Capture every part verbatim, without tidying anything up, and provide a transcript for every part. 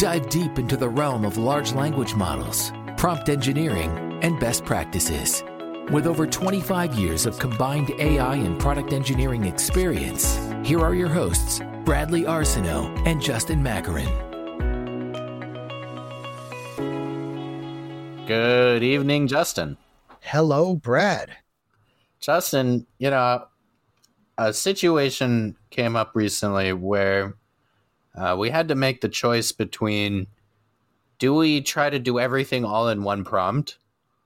Dive deep into the realm of large language models, prompt engineering, and best practices. With over twenty-five years of combined A I and product engineering experience, here are your hosts, Bradley Arsenault and Justin Makarin. Good evening, Justin. Hello, Brad. Justin, you know, a situation came up recently where uh, we had to make the choice between, do we try to do everything all in one prompt,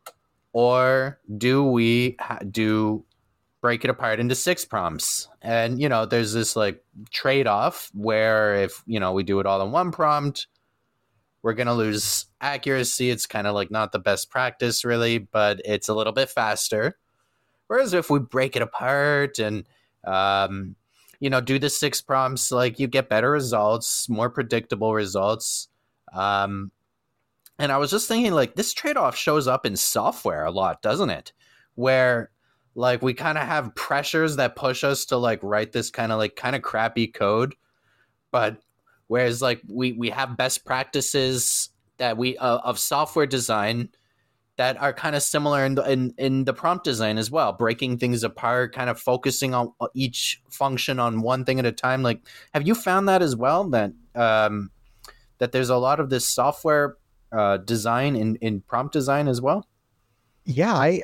or do we ha- do break it apart into six prompts? And, you know, there's this like trade-off where if, you know, we do it all in one prompt, we're going to lose accuracy. It's kind of like not the best practice really, but it's a little bit faster. Whereas if we break it apart and, um, you know, do the six prompts, like you get better results, more predictable results. Um, and I was just thinking, like, this trade-off shows up in software a lot, doesn't it? Where, like, we kind of have pressures that push us to, like, write this kind of, like, kind of crappy code. But whereas, like, we, we have best practices that we uh, of software design that are kind of similar in the, in, in the prompt design as well, breaking things apart, kind of focusing on each function on one thing at a time. Like, have you found that as well, that um, that there's a lot of this software uh, design in, in prompt design as well? Yeah, I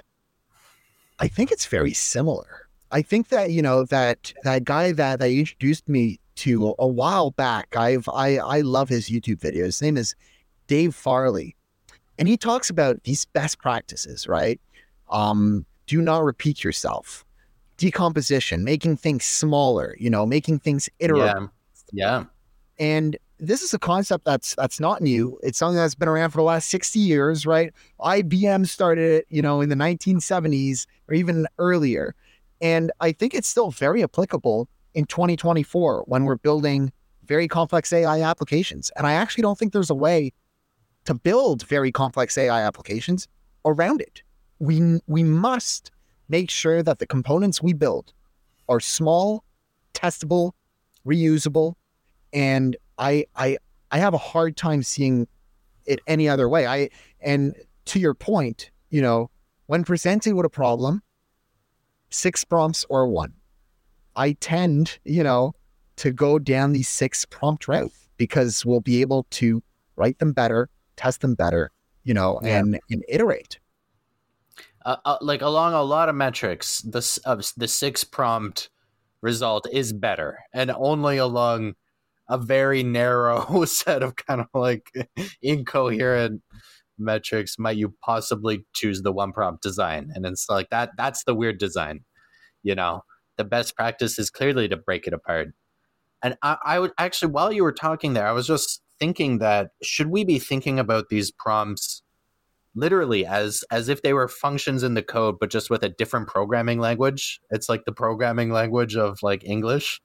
I think it's very similar. I think that, you know, that that guy that, that introduced me to a, a while back, I've I I love his YouTube video. His name is Dave Farley. And he talks about these best practices, right? Um, do not repeat yourself. Decomposition, making things smaller, you know, making things iterative. Yeah. Yeah. And this is a concept that's that's not new. It's something that's been around for the last sixty years, right? I B M started it, you know, in the nineteen seventies or even earlier. And I think it's still very applicable in twenty twenty-four when we're building very complex A I applications. And I actually don't think there's a way to build very complex A I applications around it. We we must make sure that the components we build are small, testable, reusable, and I I I have a hard time seeing it any other way. I and to your point, you know, when presented with a problem, six prompts or one, I tend, you know, to go down the six prompt route because we'll be able to write them better, test them better, you know, yeah. and, and iterate. Uh, uh, like along a lot of metrics, the, uh, the six prompt result is better, and only along a very narrow set of kind of like incoherent metrics might you possibly choose the one prompt design. And it's like that, that's the weird design, you know. The best practice is clearly to break it apart. And I, I would actually, while you were talking there, I was just thinking that should we be thinking about these prompts literally as as if they were functions in the code, but just with a different programming language? It's like the programming language of like English.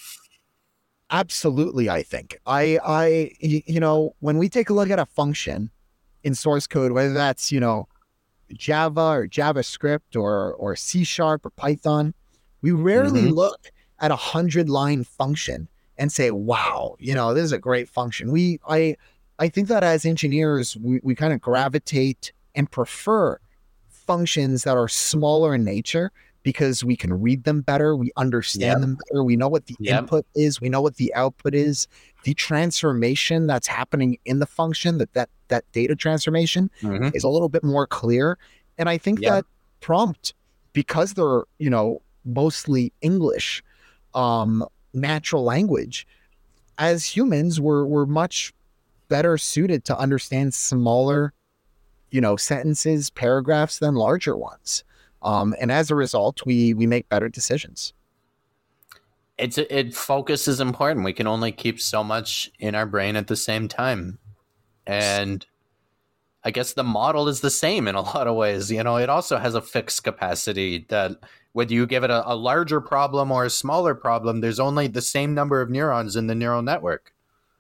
Absolutely, I think. I, I, you know, when we take a look at a function in source code, whether that's, you know, Java or JavaScript or or C Sharp or Python, we rarely mm-hmm. look at a hundred line function and say, wow, you know, this is a great function. We, I, I think that as engineers, we, we kind of gravitate and prefer functions that are smaller in nature because we can read them better. We understand yep. them better. We know what the yep. input is. We know what the output is. The transformation that's happening in the function, that, that, that data transformation mm-hmm. is a little bit more clear. And I think yep. that prompt, because they're, you know, mostly English, um, natural language, as humans we're we're much better suited to understand smaller, you know, sentences, paragraphs than larger ones, um, and as a result, we we make better decisions. It's it focus is important. We can only keep so much in our brain at the same time, and I guess the model is the same in a lot of ways. You know, it also has a fixed capacity that whether you give it a, a larger problem or a smaller problem, there's only the same number of neurons in the neural network.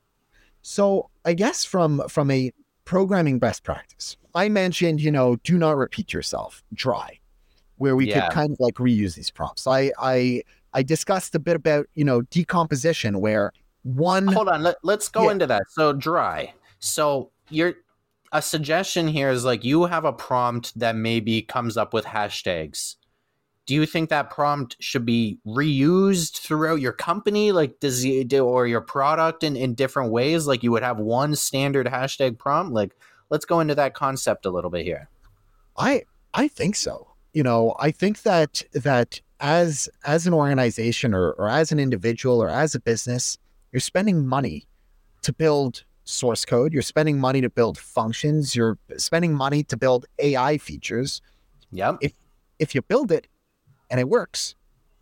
So I guess from from a programming best practice, I mentioned, you know, do not repeat yourself, dry, where we yeah. could kind of like reuse these prompts. I I I discussed a bit about, you know, decomposition, where one... Hold on, let, let's go yeah. into that. So dry. So you're a suggestion here is like you have a prompt that maybe comes up with hashtags. Do you think that prompt should be reused throughout your company, like does you do, or your product in, in different ways? Like you would have one standard hashtag prompt? Like, let's go into that concept a little bit here. I I think so. You know, I think that that as as an organization or, or as an individual or as a business, you're spending money to build source code. You're spending money to build functions. You're spending money to build A I features. Yep. If if you build it and it works,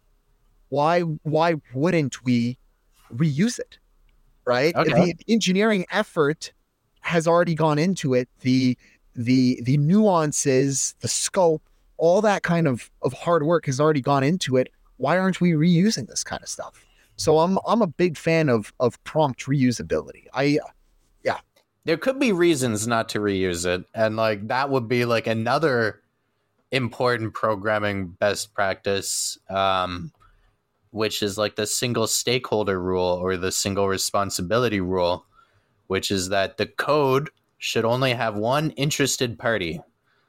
why why wouldn't we reuse it? Right? Okay. The engineering effort has already gone into it. The the the nuances, the scope, all that kind of, of hard work has already gone into it. Why aren't we reusing this kind of stuff? So I'm I'm a big fan of of prompt reusability. I yeah. There could be reasons not to reuse it, and like that would be like another important programming best practice, um, which is like the single stakeholder rule or the single responsibility rule, which is that the code should only have one interested party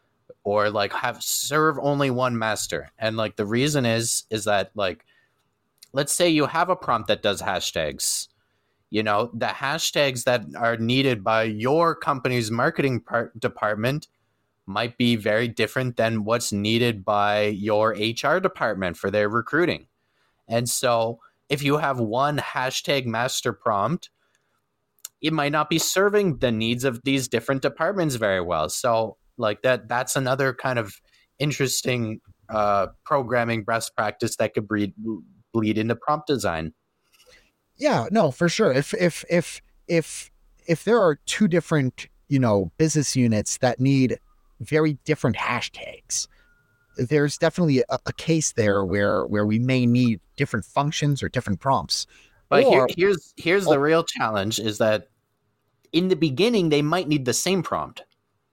or like have serve only one master. And like the reason is is that like let's say you have a prompt that does hashtags. You know, the hashtags that are needed by your company's marketing part department might be very different than what's needed by your H R department for their recruiting. And so if you have one hashtag master prompt, it might not be serving the needs of these different departments very well. So like that, that's another kind of interesting uh, programming best practice that could breed, bleed into prompt design. Yeah, no, for sure. If if if if if there are two different, you know, business units that need very different hashtags, there's definitely a, a case there where where we may need different functions or different prompts. But or, here, here's here's the real challenge is that in the beginning they might need the same prompt.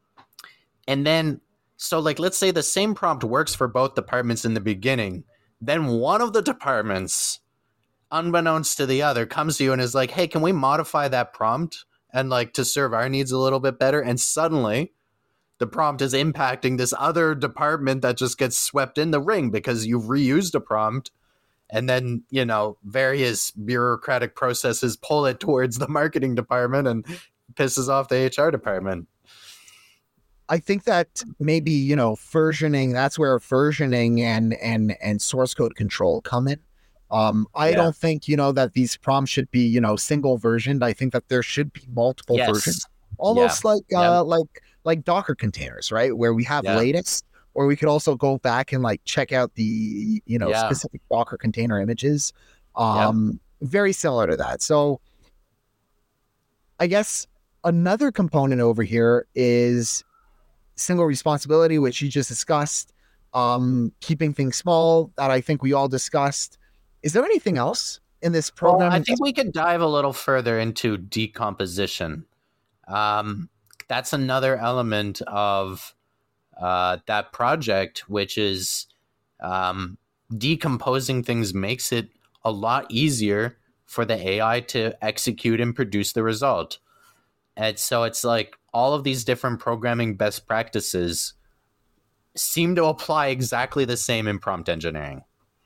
And then so like let's say the same prompt works for both departments in the beginning, then one of the departments, unbeknownst to the other, comes to you and is like, hey, can we modify that prompt and like to serve our needs a little bit better? And suddenly the prompt is impacting this other department that just gets swept in the ring because you've reused a prompt. And then, you know, various bureaucratic processes pull it towards the marketing department and pisses off the H R department. I think that maybe, you know, versioning, that's where versioning and and and source code control come in. Um, I yeah. don't think, you know, that these prompts should be, you know, single versioned. I think that there should be multiple yes. versions, almost yeah. like uh, yeah. like like Docker containers, right? Where we have yeah. latest, or we could also go back and like check out the, you know, yeah. specific Docker container images. Um, yeah. Very similar to that. So I guess another component over here is single responsibility, which you just discussed, um, keeping things small that I think we all discussed. Is there anything else in this program? Well, I think we could dive a little further into decomposition. Um, that's another element of uh, that project, which is um, decomposing things makes it a lot easier for the A I to execute and produce the result. And so it's like all of these different programming best practices seem to apply exactly the same in prompt engineering.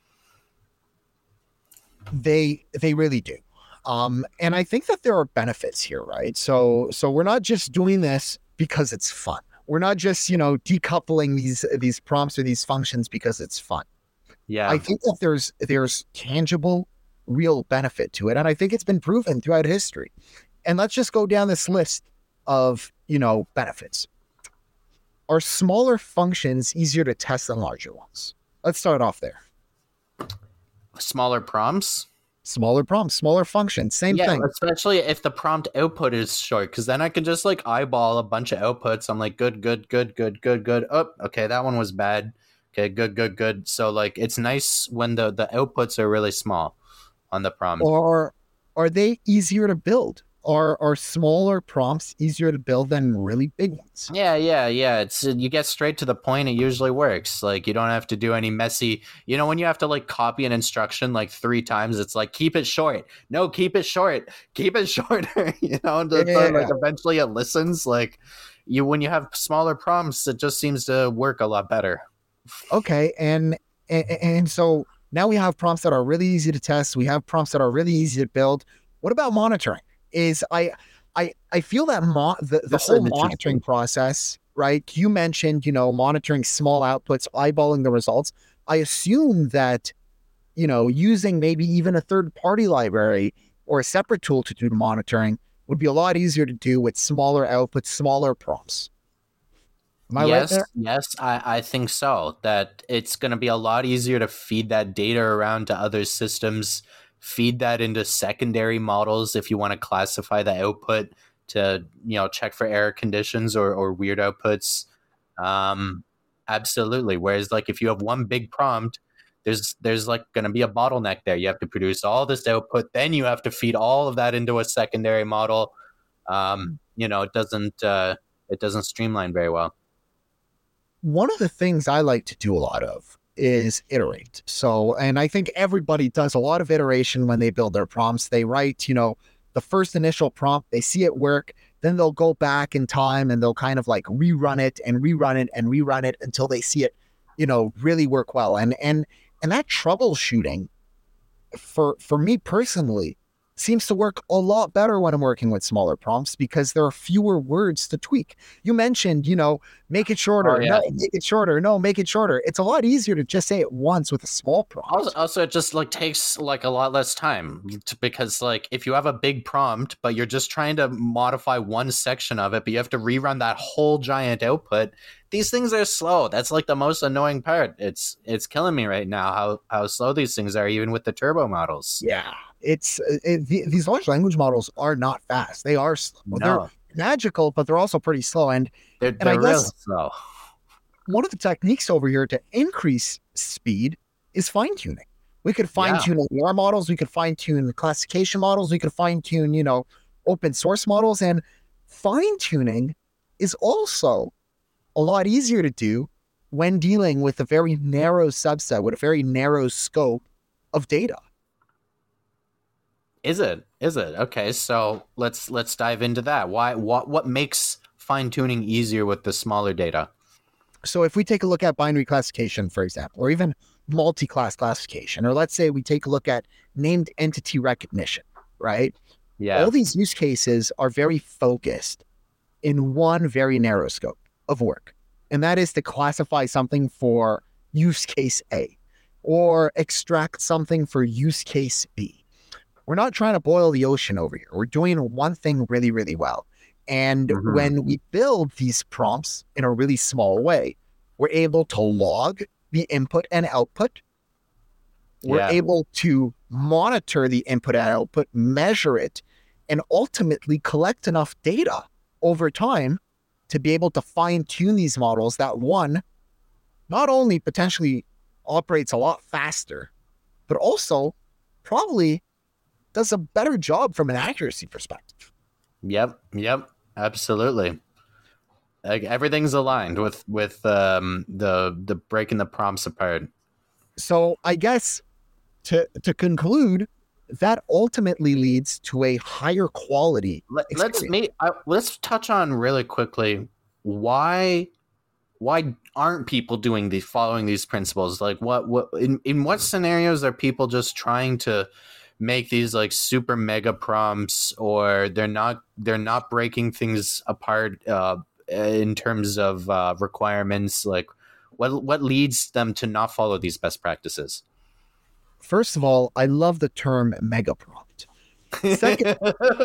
They they really do. Um, and I think that there are benefits here, right? So so we're not just doing this because it's fun. We're not just, you know, decoupling these these prompts or these functions because it's fun. Yeah. I think that there's there's tangible, real benefit to it. And I think it's been proven throughout history. And let's just go down this list of, you know, benefits. Are smaller functions easier to test than larger ones? Let's start off there. Smaller prompts? Smaller prompts, smaller functions, same yeah, thing. Especially if the prompt output is short, because then I can just like eyeball a bunch of outputs. I'm like, good, good, good, good, good, good. Oh, okay, that one was bad. Okay, good, good, good. So like, it's nice when the, the outputs are really small on the prompt. Or are they easier to build? are are smaller prompts easier to build than really big ones? Yeah, yeah, yeah. It's you get straight to the point. It usually works. Like you don't have to do any messy. You know, when you have to like copy an instruction like three times, it's like keep it short. No, keep it short. Keep it shorter. You know, and Yeah. then, like eventually it listens. Like you, when you have smaller prompts, it just seems to work a lot better. Okay, and and, and so now we have prompts that are really easy to test. We have prompts that are really easy to build. What about monitoring? Is I I I feel that mo- the, the That's whole an interesting- monitoring process, right? You mentioned, you know, monitoring small outputs, eyeballing the results. I assume that, you know, using maybe even a third party library or a separate tool to do the monitoring would be a lot easier to do with smaller outputs, smaller prompts. Am I right yes, there? yes, I, I think so. That it's going to be a lot easier to feed that data around to other systems, feed that into secondary models if you want to classify the output to, you know, check for error conditions or, or weird outputs. Um, absolutely. Whereas like if you have one big prompt, there's there's like going to be a bottleneck there. You have to produce all this output, then you have to feed all of that into a secondary model. Um, you know, it doesn't uh, it doesn't streamline very well. One of the things I like to do a lot of is iterate. So, and I think everybody does a lot of iteration when they build their prompts. They write, you know, the first initial prompt, they see it work, then they'll go back in time and they'll kind of like rerun it and rerun it and rerun it until they see it, you know, really work well. And and and that troubleshooting for for me personally seems to work a lot better when I'm working with smaller prompts because there are fewer words to tweak. You mentioned, you know, make it shorter. Oh, yeah. No, make it shorter. No, make it shorter. It's a lot easier to just say it once with a small prompt. Also, also, it just like takes like a lot less time to, because like if you have a big prompt, but you're just trying to modify one section of it, but you have to rerun that whole giant output. These things are slow. That's like the most annoying part. It's it's killing me right now how how slow these things are, even with the turbo models. Yeah, it's it, the, these large language models are not fast. They are slow. No. They're magical, but they're also pretty slow. And They're and I they're real guess slow. one of the techniques over here to increase speed is fine tuning. We could fine tune O E R models. We could fine tune the classification models. We could fine tune, you know, open source models. And fine tuning is also a lot easier to do when dealing with a very narrow subset, with a very narrow scope of data. Is it? Is it? Okay, so let's let's dive into that. Why what what makes fine tuning easier with the smaller data? So if we take a look at binary classification, for example, or even multi-class classification, or let's say we take a look at named entity recognition, right? Yeah. All these use cases are very focused in one very narrow scope of work. And that is to classify something for use case A or extract something for use case B. We're not trying to boil the ocean over here. We're doing one thing really, really well. And Mhm. when we build these prompts in a really small way, we're able to log the input and output. We're Yeah. able to monitor the input and output, measure it, and ultimately collect enough data over time to be able to fine tune these models that one, not only potentially operates a lot faster, but also probably does a better job from an accuracy perspective. Yep, yep, absolutely. Like everything's aligned with with um, the the breaking the prompts apart. So I guess to to conclude, that ultimately leads to a higher quality Let, let's experience. me uh, let's touch on really quickly why why aren't people doing these following these principles? Like what what in in what scenarios are people just trying to make these like super mega prompts, or they're not they're not breaking things apart uh, in terms of uh, requirements? Like what what leads them to not follow these best practices? First of all, I love the term mega prompt. Second,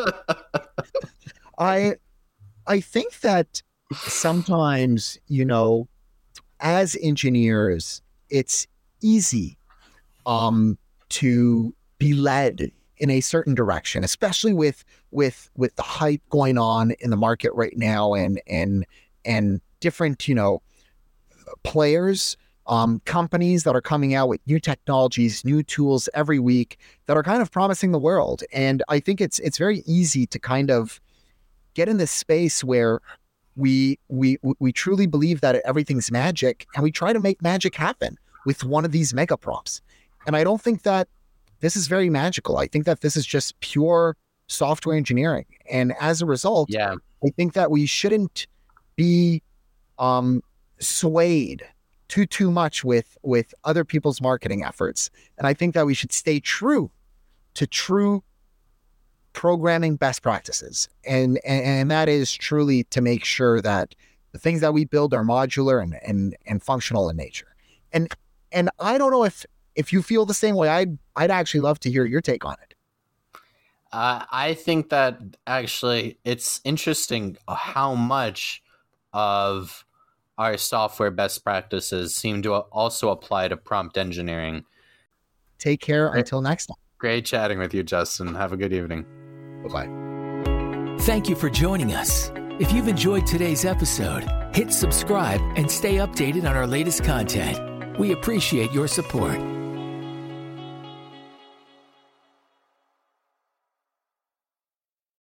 I I think that sometimes, you know, as engineers, it's easy um, to be led in a certain direction, especially with with with the hype going on in the market right now, and and and different, you know, players um, companies that are coming out with new technologies, new tools every week that are kind of promising the world. And I think it's it's very easy to kind of get in this space where we we we truly believe that everything's magic, and we try to make magic happen with one of these mega prompts. And I don't think that this is very magical. I think that this is just pure software engineering. And as a result, yeah. I think that we shouldn't be um, swayed too, too much with, with other people's marketing efforts. And I think that we should stay true to true programming best practices. And, and, and that is truly to make sure that the things that we build are modular and, and, and functional in nature. And, and I don't know if, if you feel the same way. I'd, I'd actually love to hear your take on it. Uh, I think that actually it's interesting how much of our software best practices seem to also apply to prompt engineering. Take care. Great. Until next time. Great chatting with you, Justin. Have a good evening. Bye-bye. Thank you for joining us. If you've enjoyed today's episode, hit subscribe and stay updated on our latest content. We appreciate your support.